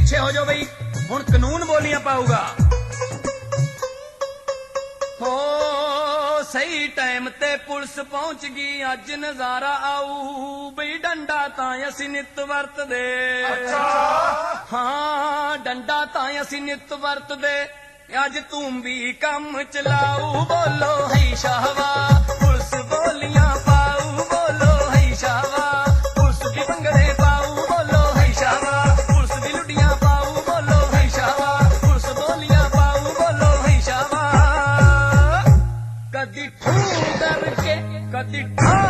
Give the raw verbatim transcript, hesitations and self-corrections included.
ਪਿੱਛੇ ਹੋ ਜਾਓ ਬਈ, ਹੁਣ ਕਾਨੂੰਨ ਬੋਲੀਆਂ ਪਾਊਗਾ। ਹੋ ਸਹੀ ਟਾਈਮ ਤੇ ਪੁਲਿਸ ਪਹੁੰਚ ਗਈ, ਅੱਜ ਨਜ਼ਾਰਾ ਆਊ ਬਈ ਡੰਡਾ ਤਾਂ ਅਸੀਂ ਨਿੱਤ ਵਰਤਦੇ। ਹਾਂ ਡੰਡਾ ਤਾਂ ਅਸੀਂ ਨਿੱਤ ਵਰਤਦੇ, ਅੱਜ ਤੂੰ ਵੀ ਕੰਮ ਚਲਾਊ। ਬੋਲੋ ਹੈ ਸ਼ਾਹਵਾ, ਪੁਲਿਸ ਬੋਲੀਆਂ ਪਾਊ। ਬੋਲੋ ਹੈ ਸ਼ਾਹਵਾ, ਪੁਲਿਸ ਵੀ ਭੰਗੜੇ ਪਾਊ। ਬੋਲੋ ਹੈ ਸ਼ਾਹਵਾ, ਪੁਲਿਸ ਵੀ ਲੁੱਡੀਆਂ ਪਾਊ। ਬੋਲੋ ਹੈ ਸ਼ਾਹਵਾ, ਪੁਲਿਸ ਬੋਲੀਆਂ ਪਾਊ। ਬੋਲੋ ਹੈ ਸ਼ਾਹਵਾ, ਕਦੀ ਠੂ ਡਰ ਕੇ ਕਦੀ ਠਾ